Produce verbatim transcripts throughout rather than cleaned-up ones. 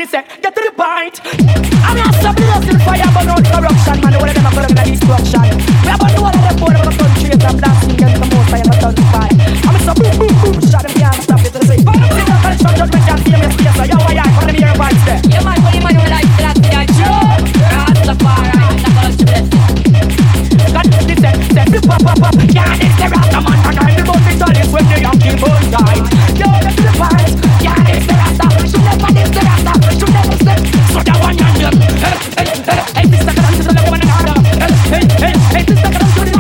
say, get to the point. I'm not some blazing fire, but no corruption, man. All of them are putting in destruction. We have one of them born of the country, and I'm blasting against the most fire, not on fire. I'm so boom, boom, boom, shot them, can't stop it. They say, but I'm saying, I'm trying to judgment, can't see me, yes, so yo, why I put them here, right there. Yeah, man, what do you man who like that? Yeah, sure. That's the fire, I'm not gonna do it. God, listen, say, flip, pop, pop, pop. Yeah, this the Rasta man, and I'm the most vitalist when the young people die. Yo, get to the point. Yeah, this the Rasta. Should never this the Rasta. Should never step. So that one young girl. Hey, hey, hey, hey, this the Rasta, this the one and harder. Hey, hey, hey, hey, this the Rasta, this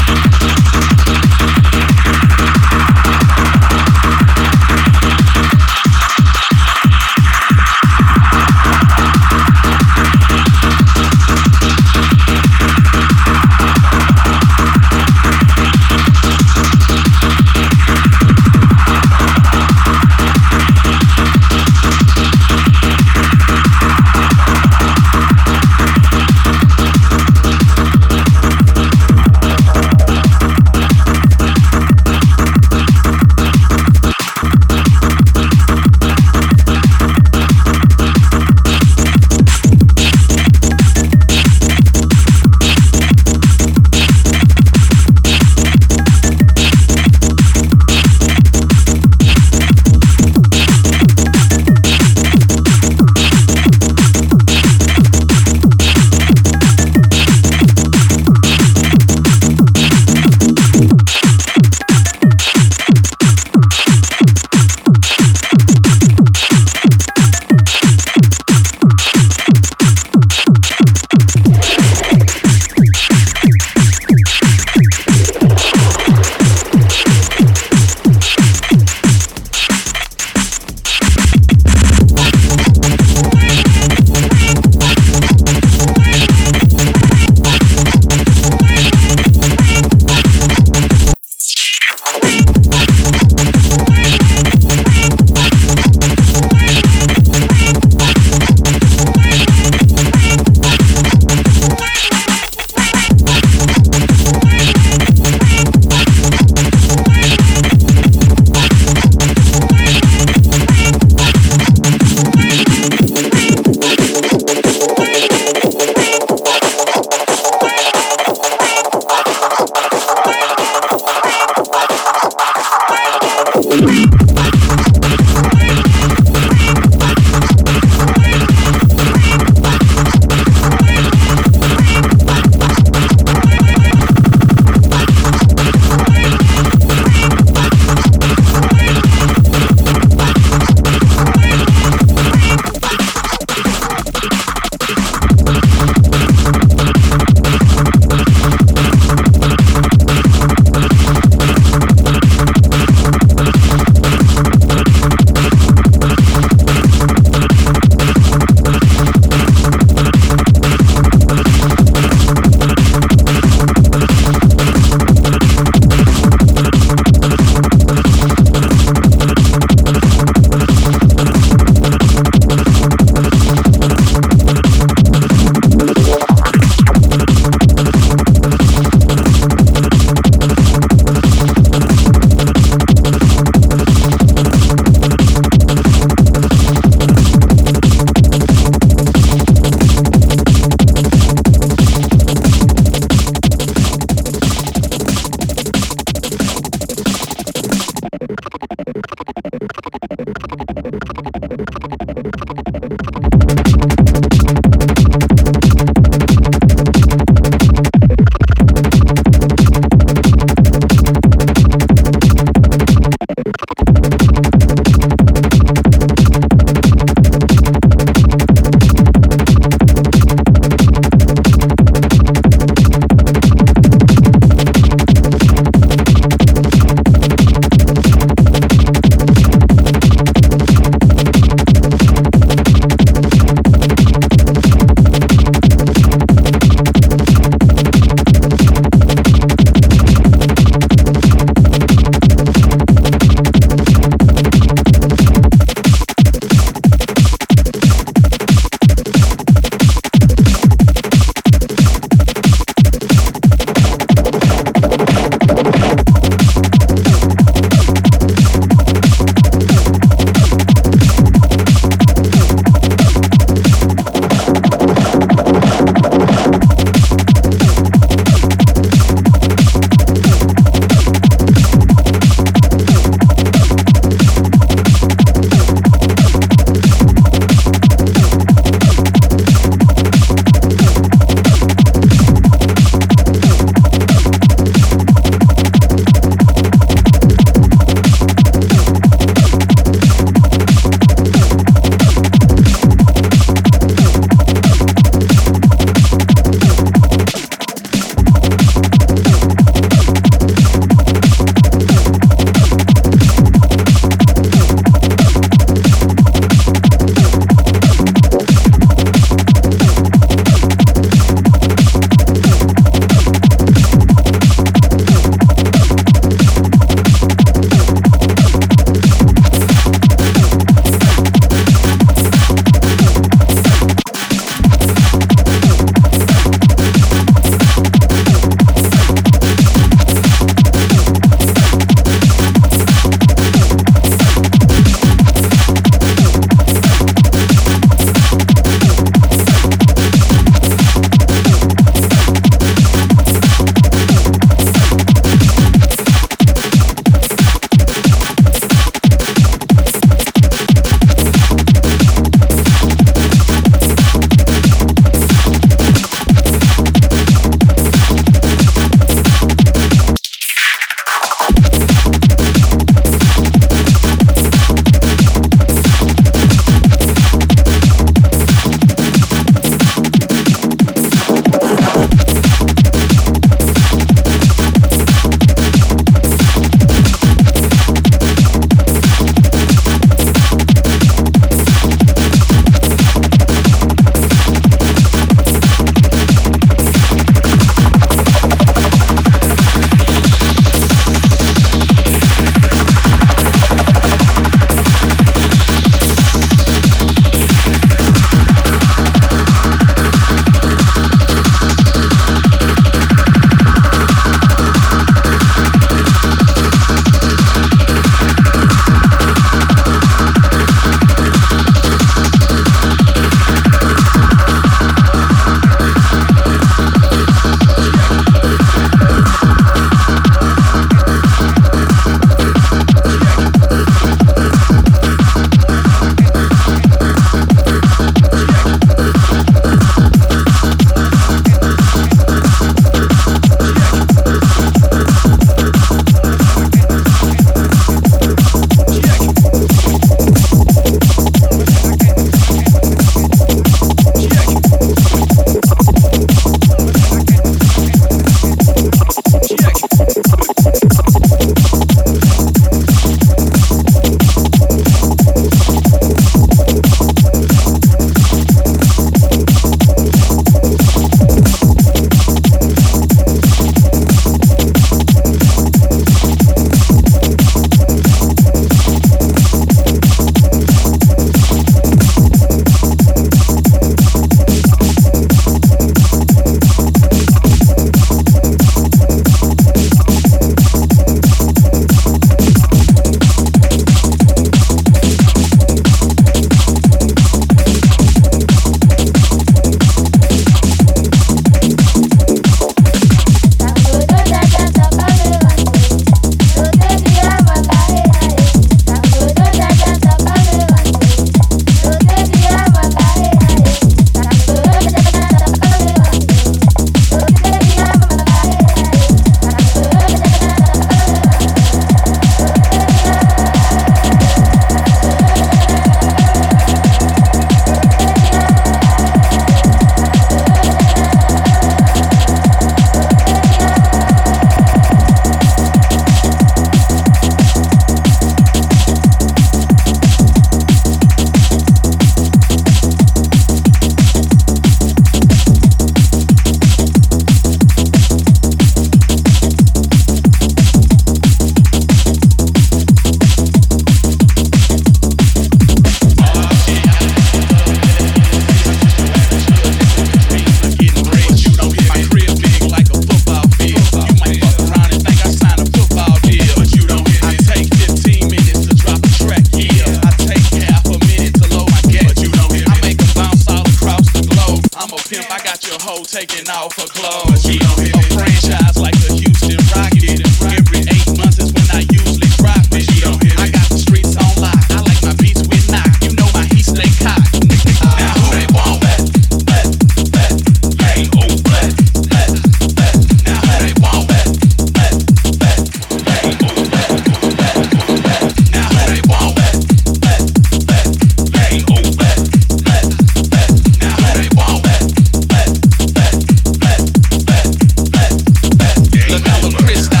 taking off her clothes. She don't hit a franchise like a Houston Rocket. Every eight months is when I usually drop it. She don't hit I got the streets on lock. I like my beats with knock. You know my heat stay cocked. Now who they want that? That, that, hey, oh, that, that, that. Now who they want that? That, that, hey, oh, that, that, that. Now who they want that? That, that, hey, oh, that, that, that. Now who they want that? That, that, that, that, that, that. Look, I'm a Chris.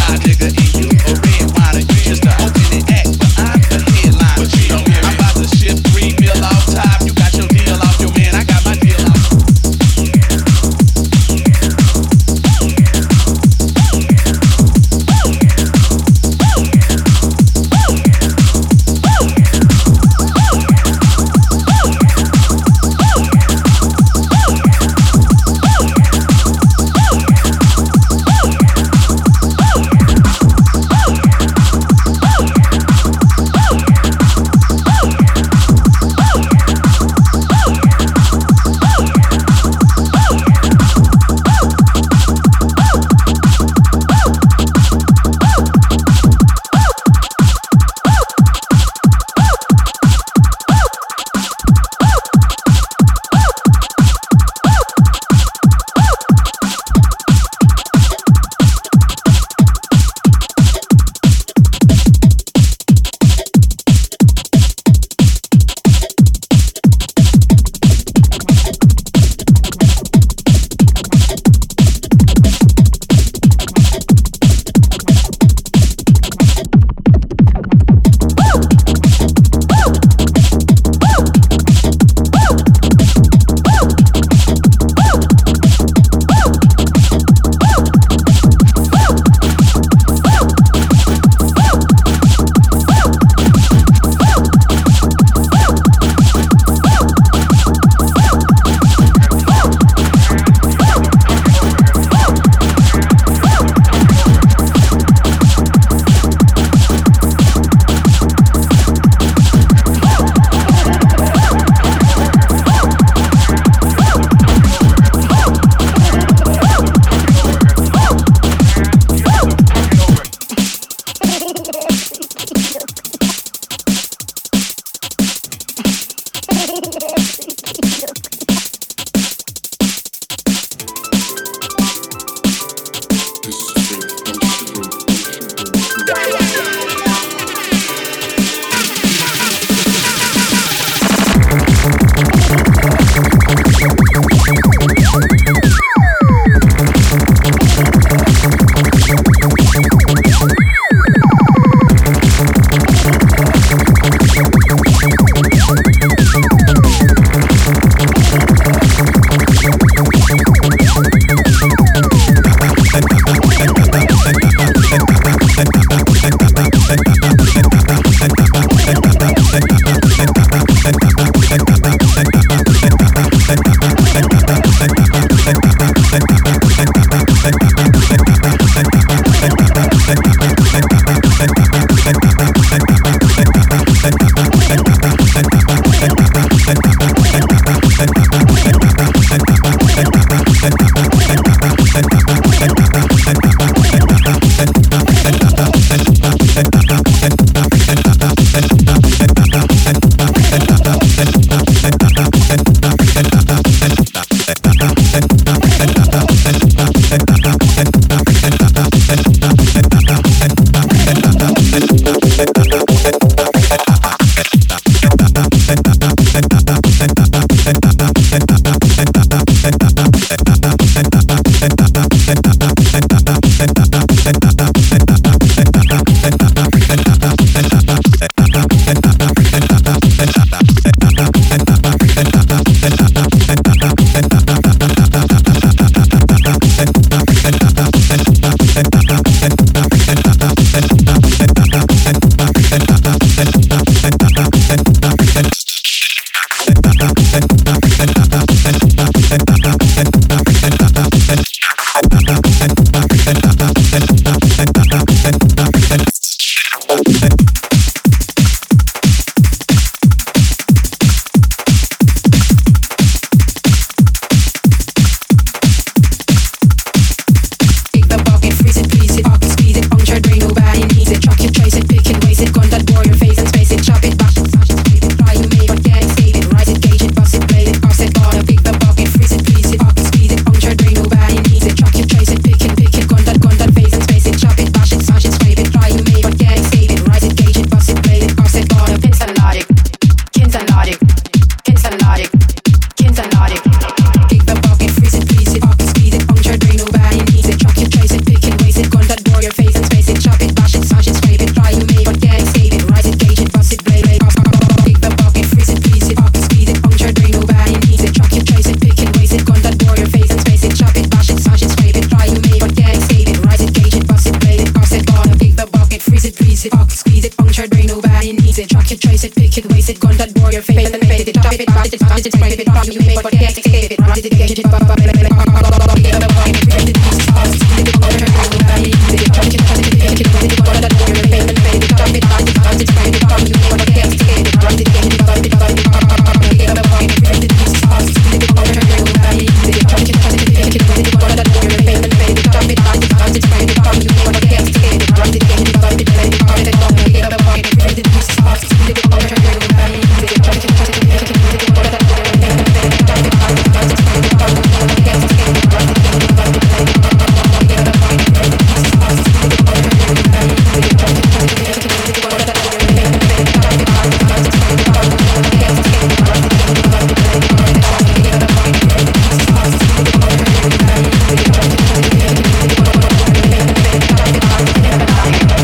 trace it, pick it, waste it, contact bore your face, and then fade it, drop it, drop it, drop it, spray it, from you make but can't escape it, run it, engage it, pop up, get it, pop up, pop up, get it, pop up, get it, pieces, fast, get it, over, everybody, easy, drop it, drop it, pick it, waste it, contact bore your face, and then fade it, drop it, drop it, drop it, spray it, from you make but can't escape it, run it, engage it, pop up, pop up, pop up, get it, pop up, get it, pieces, fast, get it, over, everybody, easy, drop it, drop it, pick it, waste it, contact bore your face, and then fade it, drop it, drop it, drop it, spray it, from you make but can't escape it, run it, engage it, pop up, get it, pop up, get it, pop up, get it, pop up, get it, pieces, fast, get it, over, everybody, easy, drop it, drop it, pick it, waste it, contact bore your face, and then fade it, drop it, drop it, drop it, spray it, from you make but can't escape it, run it, engage it, pop up, get it, pop up, get it, pop up, get it, pieces, fast, get it, over, everybody, easy, drop it, drop it, pick it, waste it, contact bore your face, and then fade it, drop it, drop it, drop it, spray it, from you make but can't escape it, run it, engage it, pop up, get it, pop up, get it, pop up, get it, pieces, fast, get it, over, everybody, easy, drop it, drop it, pick it, waste it, contact bore your face, and then fade it, drop it, drop it, get it, pop up, get it,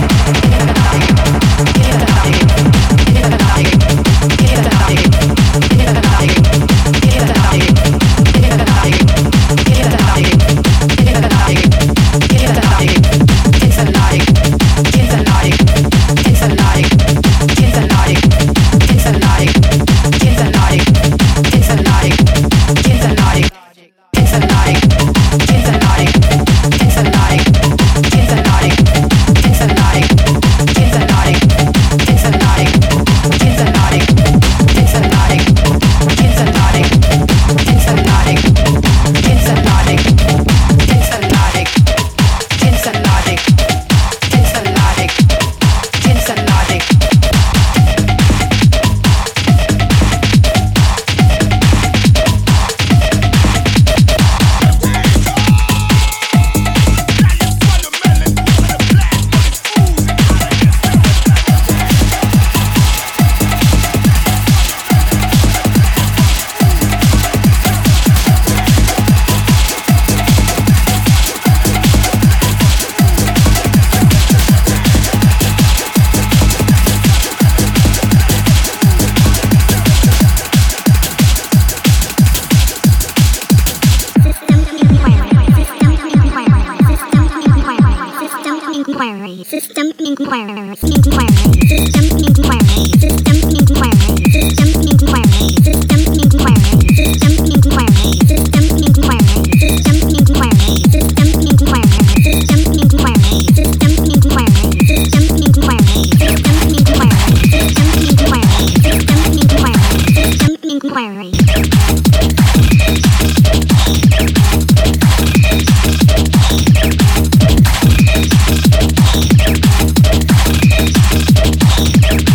Inquiry.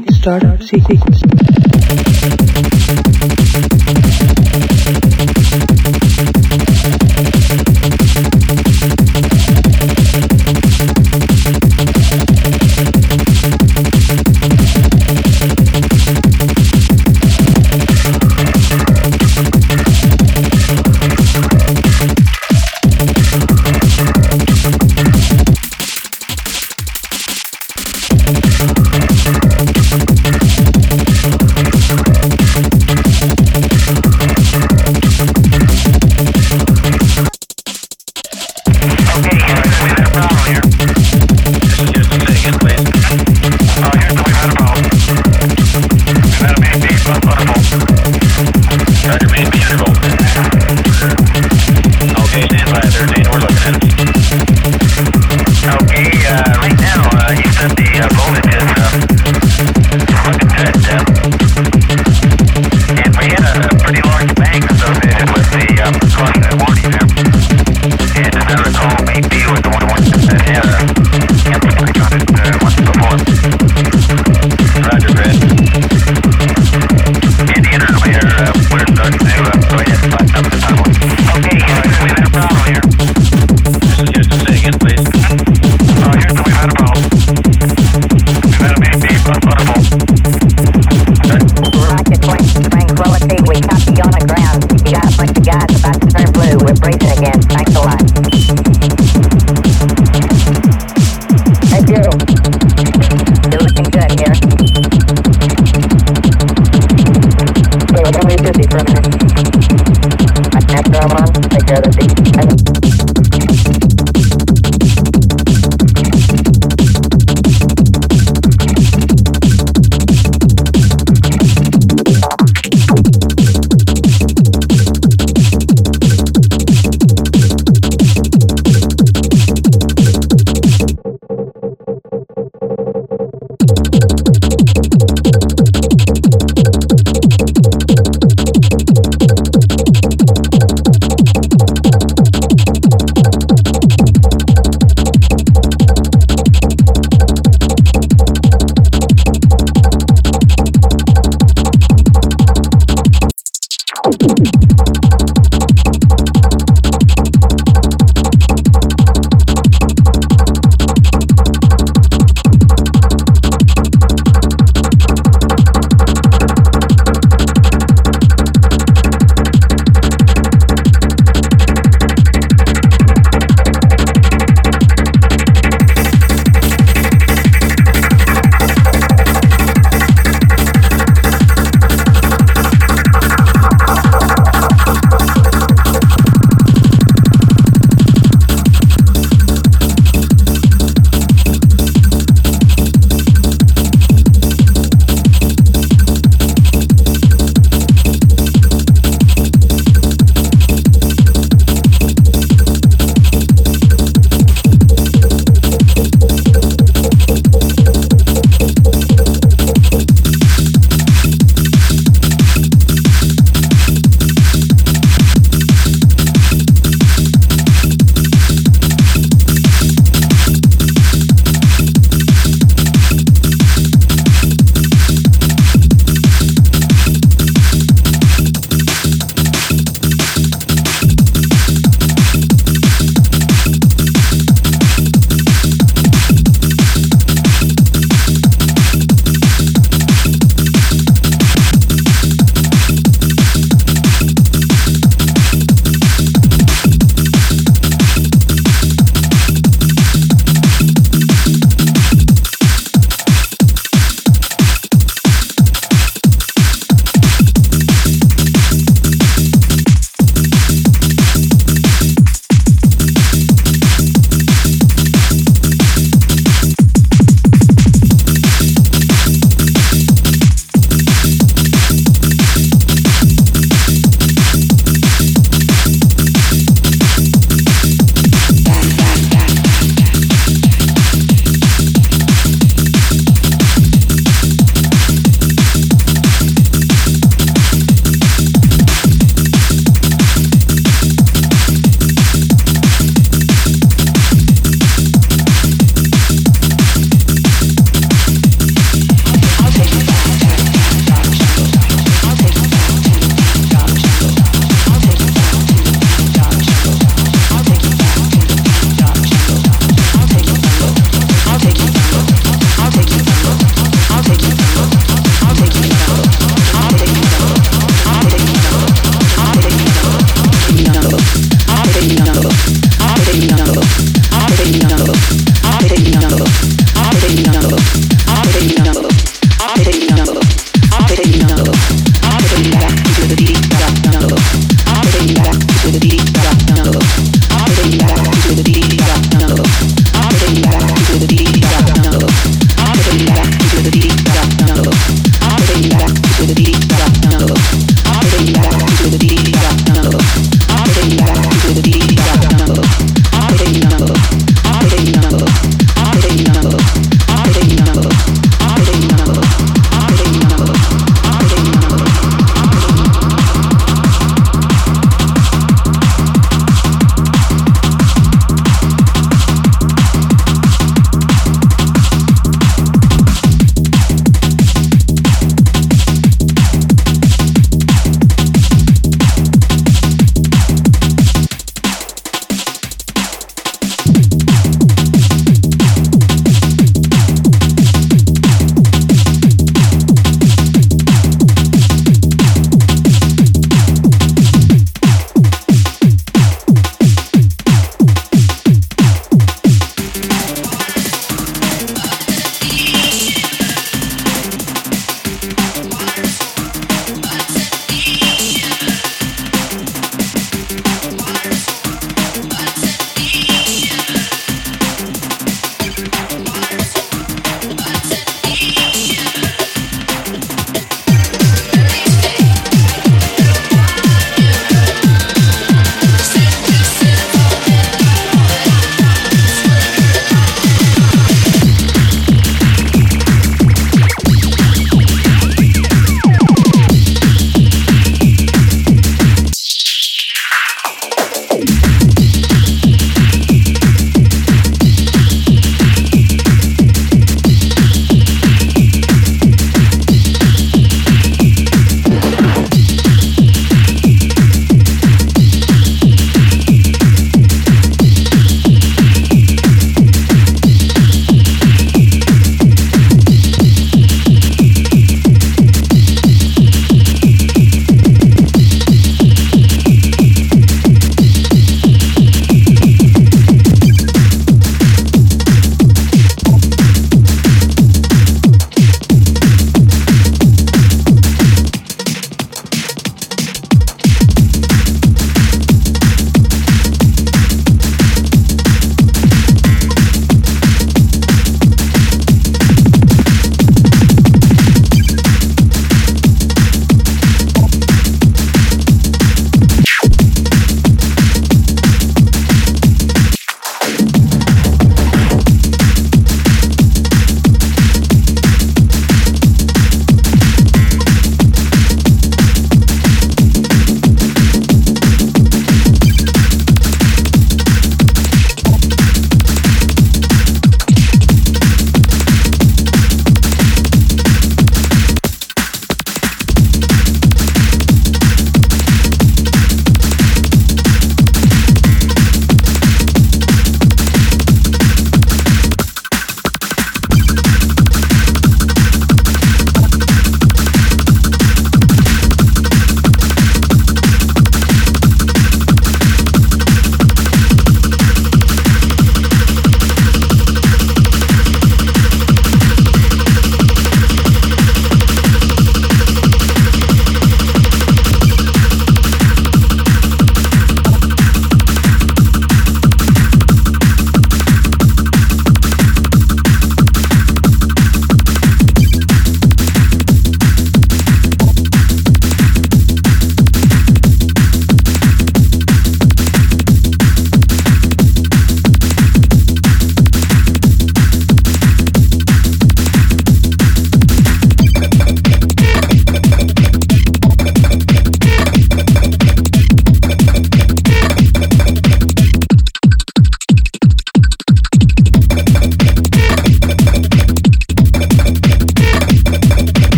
Start sequence.